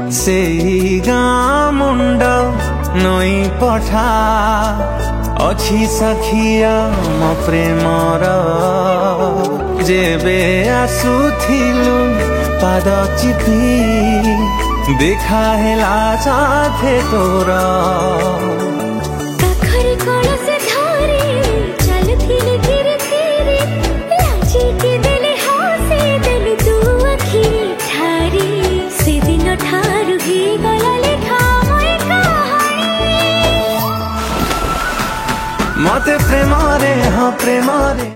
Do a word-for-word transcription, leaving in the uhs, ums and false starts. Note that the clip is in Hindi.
से गाँ मुंड नई पठा अच्छी सखिया मो प्रेमर जेबे आसुथिलु पाद चिपी देखा हेला साथे तोर मते प्रेम रे हाँ प्रेम रे।